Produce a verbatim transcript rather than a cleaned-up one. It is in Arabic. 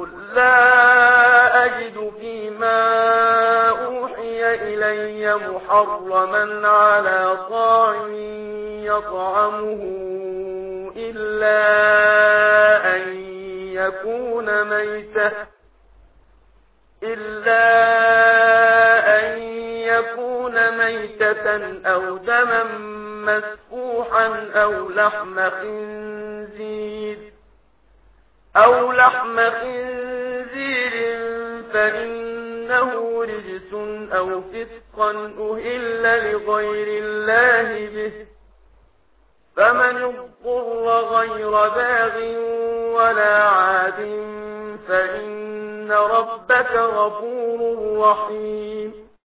قل لا أجد فيما أوحي إلي محرما على طاعم يطعمه إلا أن يكون ميتة إلا أن يكون ميتة أو دما مسفوحا أو لحم خنزير أو لحم خنزير فإنه رجس أو فسقا أهل لغير الله به فمن اضطر غير باغ ولا عاد فإن ربك غفور رحيم